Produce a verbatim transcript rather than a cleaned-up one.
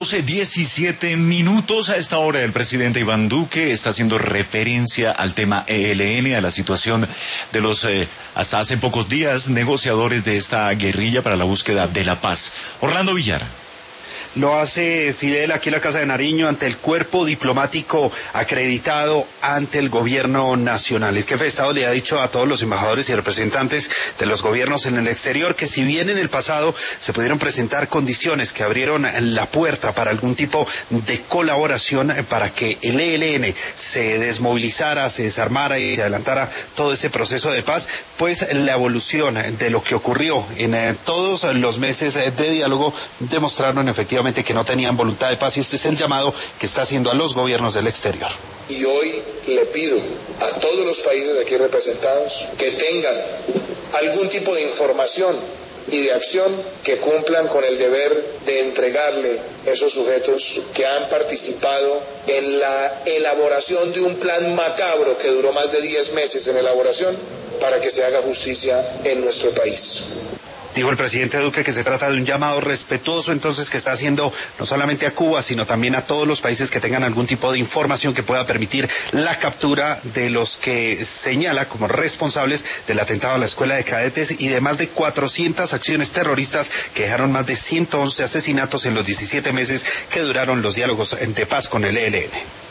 doce diecisiete minutos. A esta hora el presidente Iván Duque está haciendo referencia al tema E L N, a la situación de los, eh, hasta hace pocos días, negociadores de esta guerrilla para la búsqueda de la paz. Orlando Villar. Lo hace Fidel aquí en la Casa de Nariño ante el cuerpo diplomático acreditado ante el gobierno nacional. El jefe de Estado le ha dicho a todos los embajadores y representantes de los gobiernos en el exterior que si bien en el pasado se pudieron presentar condiciones que abrieron la puerta para algún tipo de colaboración para que el E L N se desmovilizara, se desarmara y se adelantara todo ese proceso de paz, pues la evolución de lo que ocurrió en eh, todos los meses de diálogo demostraron efectivamente que no tenían voluntad de paz, y este es el llamado que está haciendo a los gobiernos del exterior. Y hoy le pido a todos los países aquí representados que tengan algún tipo de información y de acción que cumplan con el deber de entregarle esos sujetos que han participado en la elaboración de un plan macabro que duró más de diez meses en elaboración para que se haga justicia en nuestro país. Dijo el presidente Duque que se trata de un llamado respetuoso entonces que está haciendo no solamente a Cuba, sino también a todos los países que tengan algún tipo de información que pueda permitir la captura de los que señala como responsables del atentado a la escuela de cadetes y de más de cuatrocientas acciones terroristas que dejaron más de ciento once asesinatos en los diecisiete meses que duraron los diálogos de paz con el E L N.